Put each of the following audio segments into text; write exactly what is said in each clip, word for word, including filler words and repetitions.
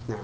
نعم.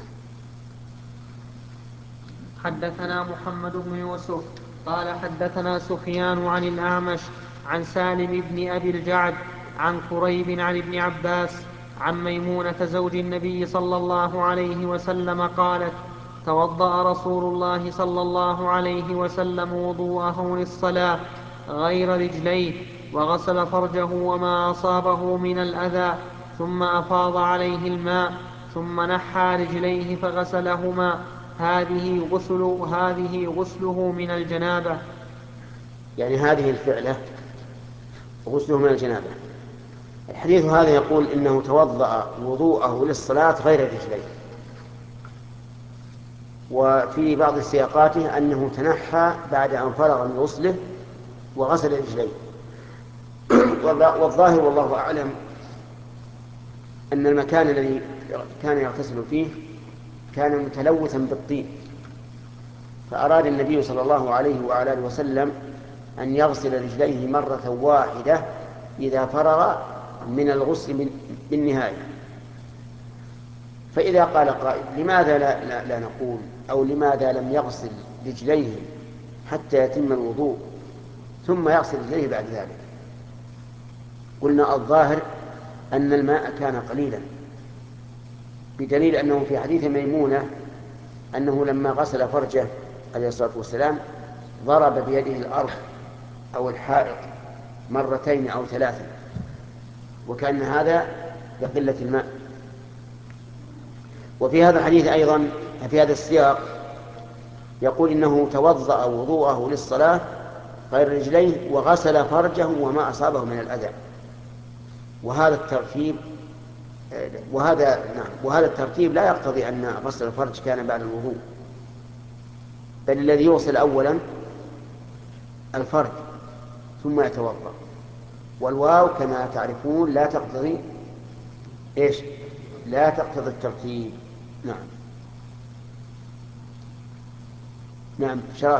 حدثنا محمد بن يوسف قال حدثنا سفيان عن الأعمش عن سالم بن أبي الجعد عن كريب عن ابن عباس عن ميمونة زوج النبي صلى الله عليه وسلم قالت: توضأ رسول الله صلى الله عليه وسلم وضوءه للصلاة غير رجليه، وغسل فرجه وما أصابه من الأذى، ثم أفاض عليه الماء، ثم نحى رجليه فغسلهما. هذه غسل هذه غسله من الجنابة. يعني هذه الفعلة غسله من الجنابة. الحديث هذا يقول إنه توضأ وضوءه للصلاة غير رجليه، وفي بعض سياقاته أنه تنحى بعد أن فرغ من غسله وغسل رجليه. والظاهر والله أعلم أن المكان الذي كان يغتسل فيه كان متلوثا بالطين، فأراد النبي صلى الله عليه وعلى آله وسلم أن يغسل رجليه مرة واحدة إذا فرغ من الغسل بالنهاية. فإذا قال قائل: لماذا لا, لا, لا نقول أو لماذا لم يغسل رجليه حتى يتم الوضوء ثم يغسل رجليه بعد ذلك؟ قلنا الظاهر أن الماء كان قليلا، بدليل أنه في حديث ميمونة أنه لما غسل فرجه عليه الصلاة والسلام ضرب بيده الأرض أو الحائط مرتين أو ثلاثا، وكان هذا لقلة الماء. وفي هذا الحديث أيضا في هذا السياق يقول إنه توضأ وضوءه للصلاة غير رجليه وغسل فرجه وما أصابه من الأذى. وهذا الترتيب وهذا نعم وهذا الترتيب لا يقتضي أن غسل الفرج كان بعد الوضوء، بل الذي يغسل أولا الفرج ثم يتوضأ. والواو كما تعرفون لا تقتضي إيش؟ لا تقتضي الترتيب. نعم. نعم.